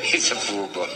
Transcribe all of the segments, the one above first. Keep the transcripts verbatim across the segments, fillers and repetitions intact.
It's a football.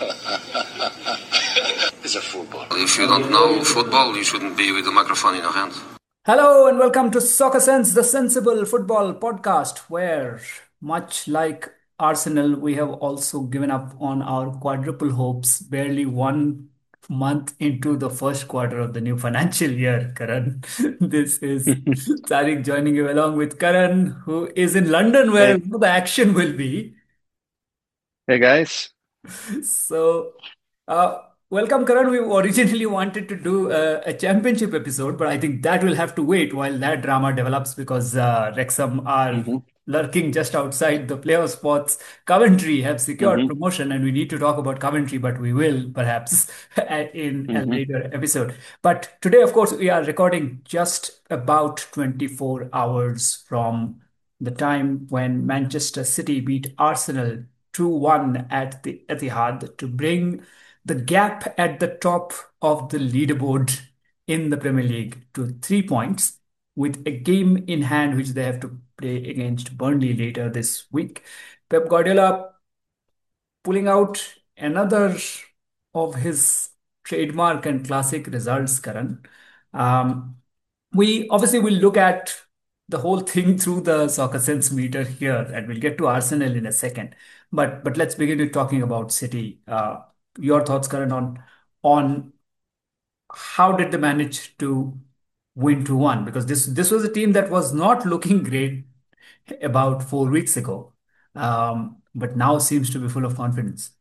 It's a football. If you don't know football, you shouldn't be with a microphone in your hand. Hello and welcome to Soccer Sense, the sensible football podcast, where, much like Arsenal, we have also given up on our quadruple hopes barely one month into the first quarter of the new financial year. Karan, this is Tariq joining you along with Karan, who is in London, where Hey, the action will be. hey guys. So, uh, welcome, Karan. We originally wanted to do a, a championship episode, but I think that will have to wait while that drama develops because uh, Wrexham are hmm lurking just outside the playoff spots. Coventry have secured hmm promotion, and we need to talk about Coventry, but we will perhaps in a hmm later episode. But today, of course, we are recording just about twenty-four hours from the time when Manchester City beat Arsenal two one at the Etihad to bring the gap at the top of the leaderboard in the Premier League to three points, with a game in hand which they have to play against Burnley later this week. Pep Guardiola pulling out another of his trademark and classic results, Karan. Um, we obviously will look at the whole thing through the soccer sense meter here, and we'll get to Arsenal in a second. But but let's begin with talking about City. Uh, your thoughts, Karan, on on how did they manage to win two one? Because this this was a team that was not looking great about four weeks ago, um, but now seems to be full of confidence.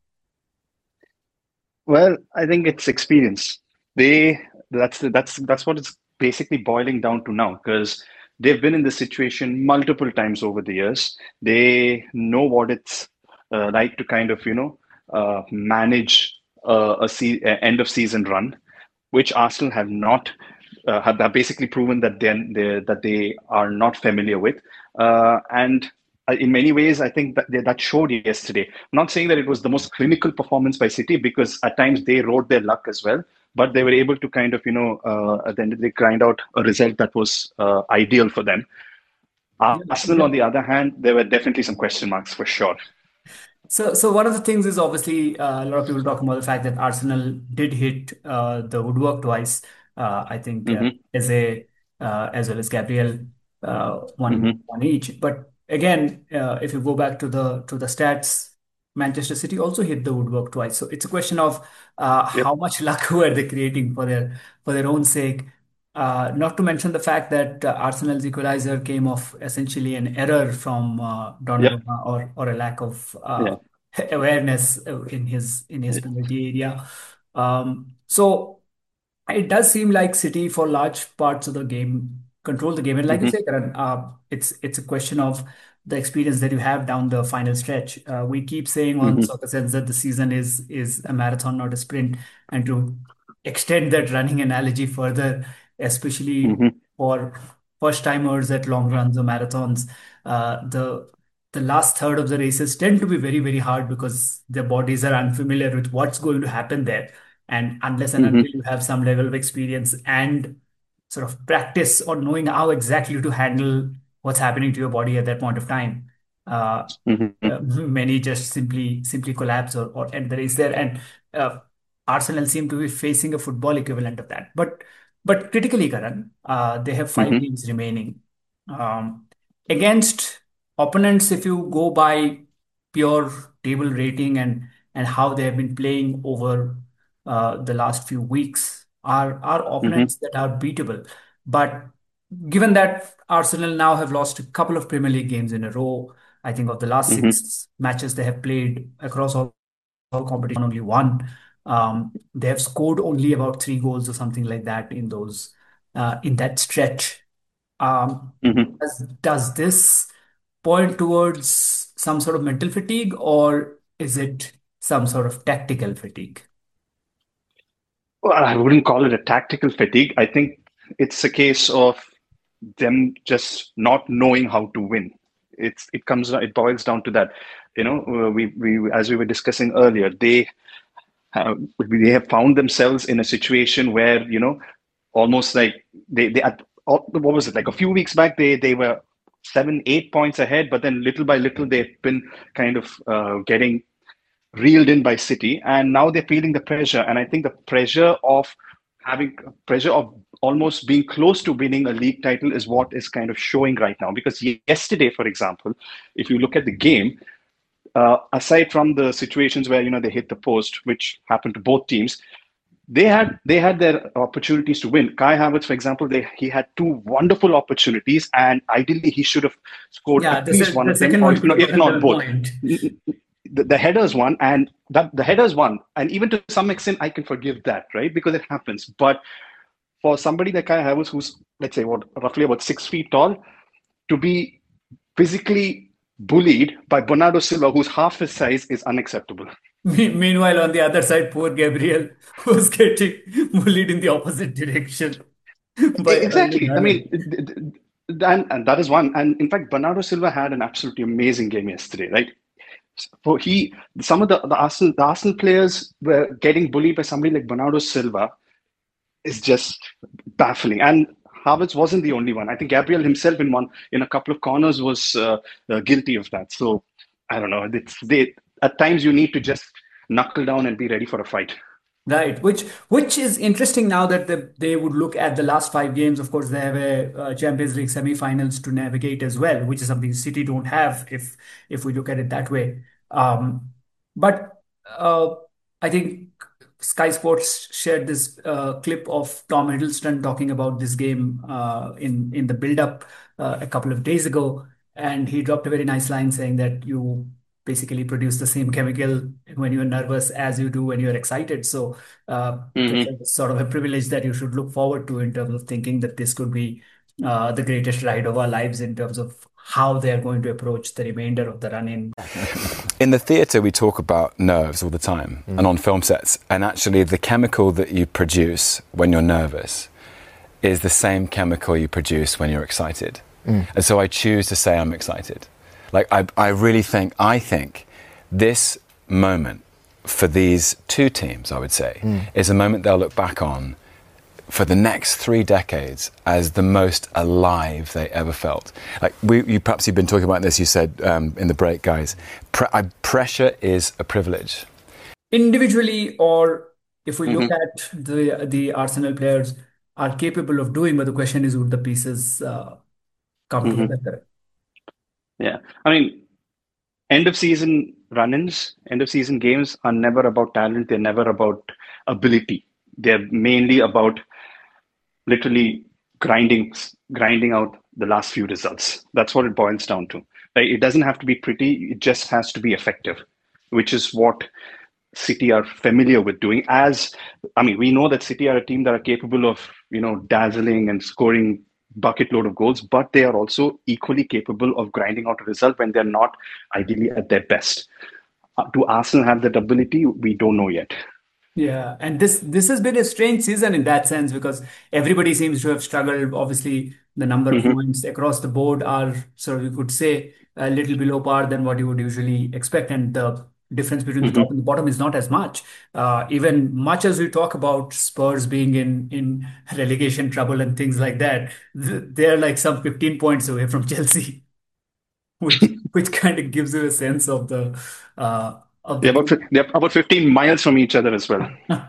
Well, I think it's experience. They that's the, that's that's what it's basically boiling down to now because they've been in this situation multiple times over the years. They know what it's uh, like to kind of you know uh, manage uh, a se- a end of season run, which Arsenal have not uh, have have basically proven that they they that they are not familiar with, uh, and uh, in many ways, I think that they, that showed yesterday. I'm not saying that it was the most clinical performance by City because at times they rode their luck as well, but they were able to kind of you know uh, at the end of the day grind out a result that was uh, ideal for them. Yeah. Arsenal, on the other hand, there were definitely some question marks for sure. So, so one of the things is obviously uh, a lot of people talking about the fact that Arsenal did hit uh, the woodwork twice. Uh, I think uh, hmm Eze uh, as well as Gabriel uh, one hmm one each. But again, uh, if you go back to the to the stats, Manchester City also hit the woodwork twice. So it's a question of uh, Yep. how much luck were they creating for their for their own sake. Uh, not to mention the fact that uh, Arsenal's equalizer came off essentially an error from uh, Yep. Donnarumma or or a lack of uh, Yeah. awareness uh, in his in his penalty area. Um, so it does seem like City, for large parts of the game, control the game. And like you hmm say, Karan, uh, it's it's a question of the experience that you have down the final stretch. Uh, we keep saying on hmm Soccer Sense that the season is is a marathon, not a sprint, and to extend that running analogy further, especially hmm for first timers at long runs or marathons, uh, the the last third of the races tend to be very very hard because their bodies are unfamiliar with what's going to happen there, and unless and hmm until you have some level of experience and sort of practice on knowing how exactly to handle what's happening to your body at that point of time, uh, hmm uh, many just simply simply collapse or, or end the race there. And uh, Arsenal seem to be facing a football equivalent of that. But but critically, Karan, uh, they have five hmm games remaining um, against opponents. If you go by pure table rating and and how they have been playing over uh, the last few weeks, are are hmm opponents that are beatable. But given that Arsenal now have lost a couple of Premier League games in a row, I think of the last hmm six matches they have played across all, all competition, only one. Um, they have scored only about three goals or something like that in those uh, in that stretch. Um, hmm does, does this point towards some sort of mental fatigue, or is it some sort of tactical fatigue? Well, I wouldn't call it a tactical fatigue. I think it's a case of them just not knowing how to win. It's it comes it boils down to that. You know, uh, we we as we were discussing earlier, they have, they have found themselves in a situation where you know almost like they they at what was it like a few weeks back they they were seven eight points ahead, but then little by little they've been kind of uh, getting reeled in by City, and now they're feeling the pressure. And I think the pressure of having pressure of almost being close to winning a league title is what is kind of showing right now. Because yesterday, for example, if you look at the game, uh, aside from the situations where you know they hit the post, which happened to both teams, they had they had their opportunities to win. Kai Havertz, for example, they he had two wonderful opportunities, and ideally he should have scored Yeah, at the, least se- one the of them, second or one if could not, have if gotten not the both. point. The, the headers won, and that the headers won, and even to some extent, I can forgive that, right? Because it happens. But for somebody like Kai Havertz, who's let's say what roughly about six feet tall, to be physically bullied by Bernardo Silva, who's half his size, is unacceptable. Me- Meanwhile, on the other side, poor Gabriel was getting bullied in the opposite direction by Erling Exactly. I Haaland. mean, and, and that is one. And in fact, Bernardo Silva had an absolutely amazing game yesterday, right? For he, some of the, the Arsenal, the Arsenal players were getting bullied by somebody like Bernardo Silva is just baffling. And Havertz wasn't the only one. I think Gabriel himself in one in a couple of corners was uh, uh, guilty of that. So I don't know. It's they at times you need to just knuckle down and be ready for a fight. Right, which which is interesting now that the, they would look at the last five games. Of course, they have a, uh Champions League semi-finals to navigate as well, which is something City don't have if if we look at it that way. Um, but uh, I think Sky Sports shared this uh, clip of Tom Hiddleston talking about this game uh, in in the build-up uh, a couple of days ago, and he dropped a very nice line saying that you basically produce the same chemical when you're nervous as you do when you're excited. So uh, it's Mm-hmm. a sort of a privilege that you should look forward to in terms of thinking that this could be uh, the greatest ride of our lives in terms of how they're going to approach the remainder of the run in. In the theatre, we talk about nerves all the time mm. and on film sets. And actually, the chemical that you produce when you're nervous is the same chemical you produce when you're excited. Mm. And so I choose to say I'm excited. Like, I, I really think, I think this moment for these two teams, I would say, mm. is a moment they'll look back on for the next three decades as the most alive they ever felt. Like, we, you perhaps you've been talking about this, you said um, in the break, guys, pre- I, pressure is a privilege. Individually, or if we mm-hmm. look at the, the Arsenal players are capable of doing, but the question is, would the pieces uh, come mm-hmm. together? Yeah, I mean, end of season run-ins, end of season games are never about talent. They're never about ability. They're mainly about literally grinding, grinding out the last few results. That's what it boils down to. Right? It doesn't have to be pretty. It just has to be effective, which is what City are familiar with doing. As I mean, we know that City are a team that are capable of, you know, dazzling and scoring bucket load of goals, but they are also equally capable of grinding out a result when they're not ideally at their best. Uh, do Arsenal have that ability? We don't know yet. Yeah, and this this has been a strange season in that sense because everybody seems to have struggled. Obviously, the number mm-hmm. of points across the board are, so you could say, a little below par than what you would usually expect, and the difference between mm-hmm. the top and the bottom is not as much. Uh, even much as we talk about Spurs being in in relegation trouble and things like that, they're like some fifteen points away from Chelsea, which which kind of gives you a sense of the. Uh, Of the they're, about, they're about fifteen miles from each other as well.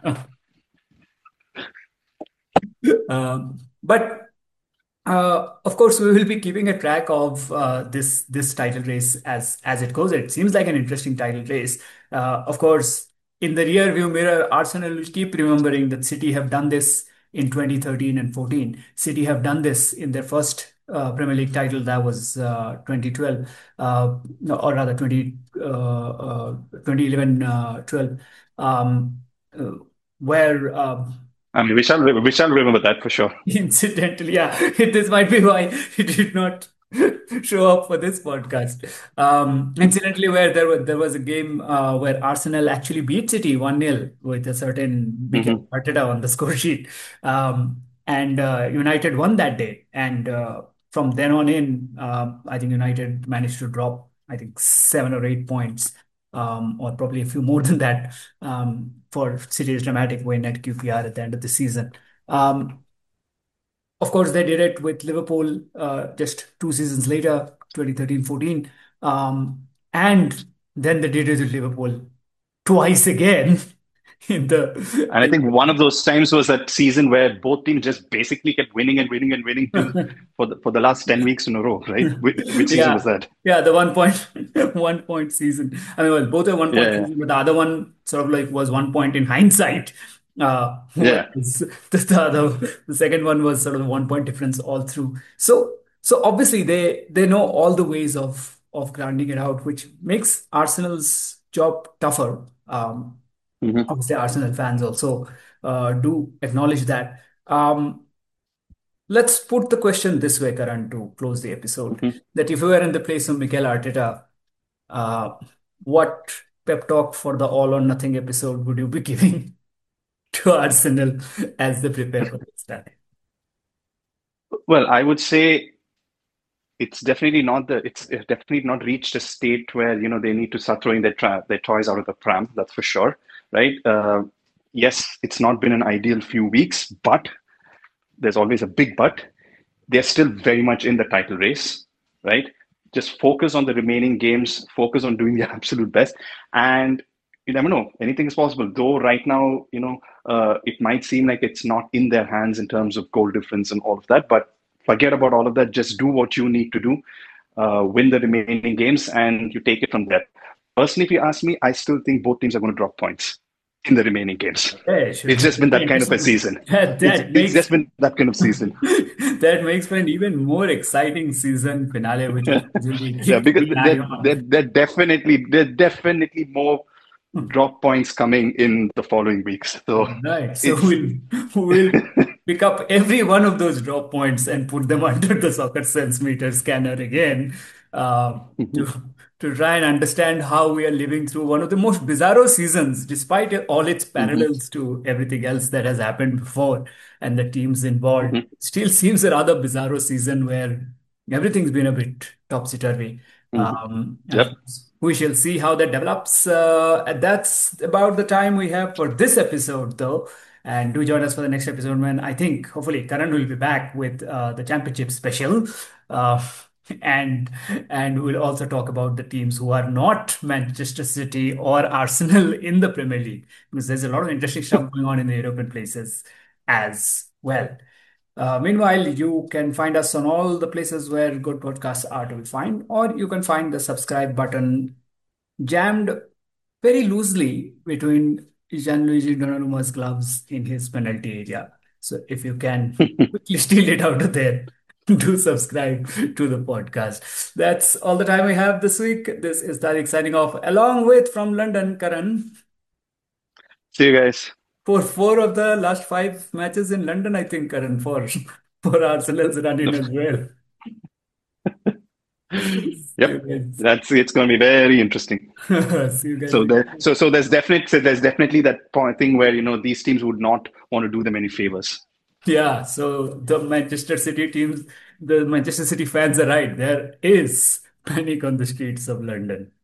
um, but uh, of course, we will be keeping a track of uh, this this title race as as it goes. It seems like an interesting title race. Uh, of course, in the rear view mirror, Arsenal will keep remembering that City have done this in twenty thirteen and fourteen. City have done this in their first Uh, Premier League title, that was uh, twenty twelve, uh, or rather twenty, uh, uh, twenty eleven twelve, um, uh, where um, I mean, we shall we shall remember that for sure. Incidentally, yeah, this might be why he did not show up for this podcast. Um, incidentally, where there was there was a game uh, where Arsenal actually beat City one nil with a certain Mikel mm-hmm. Arteta on the score sheet, um, and uh, United won that day. And uh, from then on in, uh, I think United managed to drop, I think, seven or eight points, um, or probably a few more than that, um, for City's dramatic win at Q P R at the end of the season. Um, of course, they did it with Liverpool uh, just two seasons later, twenty thirteen fourteen. Um, and then they did it with Liverpool twice again in the And I in think one of those times was that season where both teams just basically kept winning and winning and winning till for the for the last ten weeks in a row, right? Which, which season was yeah, that? yeah, the one point one point season. I mean, well, both are one point Yeah, season, but the other one sort of like was one point in hindsight. Uh, yeah. whereas the, the other, the second one was sort of one point difference all through. So, so obviously they they know all the ways of of grinding it out, which makes Arsenal's job tougher. Um, Hmm. obviously, Arsenal fans also uh, do acknowledge that. Um, Let's put the question this way, Karan, to close the episode. Hmm. That if you were in the place of Mikel Arteta, uh, what pep talk for the all or nothing episode would you be giving to Arsenal as they prepare for this time? Well, I would say it's definitely not the it's it's definitely not reached a state where you know they need to start throwing their tra- their toys out of the pram. That's for sure, right? Uh, yes, it's not been an ideal few weeks, but there's always a big but. They're still very much in the title race, right? Just focus on the remaining games, focus on doing their absolute best, and you never know. Anything is possible. Though right now, you know, uh, it might seem like it's not in their hands in terms of goal difference and all of that. But forget about all of that. Just do what you need to do, uh, win the remaining games, and you take it from there. Personally, if you ask me, I still think both teams are going to drop points in the remaining games. Okay, should It's just been be that kind of a interesting. season. That, It's that it's makes just been that kind of season. that makes for an even more exciting season finale, which will presumably Yeah, keep because an eye there, on. there, there definitely there definitely more drop points coming in the following weeks. So Right. So it's we'll we'll pick up every one of those drop points and put them under the soccer sense meter scanner again, uh, to to try and understand how we are living through one of the most bizarro seasons, despite all its Mhm, parallels to everything else that has happened before and the teams involved. mhm, Still seems a rather bizarro season where everything's been a bit topsy-turvy. mhm. Um, and of Yep. course, we shall see how that develops. Uh, and that's about the time we have for this episode, though. And do join us for the next episode when I think, hopefully, Karan will be back with uh, the championship special. Uh, and and we'll also talk about the teams who are not Manchester City or Arsenal in the Premier League, because there's a lot of interesting stuff going on in the European places as well. Uh, meanwhile, you can find us on all the places where good podcasts are to be found, or you can find the subscribe button jammed very loosely between Gianluigi Donnarumma's gloves in his penalty area. So if you can quickly steal it out of there, do subscribe to the podcast. That's all the time we have this week. This is Tariq signing off, along with from London, Karan. See you guys. For four of the last five matches in London, I think, Karan, for for Arsenal's run in as well. See you Yep. guys. That's it's going to be very interesting. See you guys. So there, so so there's definitely so there's definitely that point thing where you know these teams would not want to do them any favors. Yeah, so the Manchester City teams, the Manchester City fans are right. There is panic on the streets of London.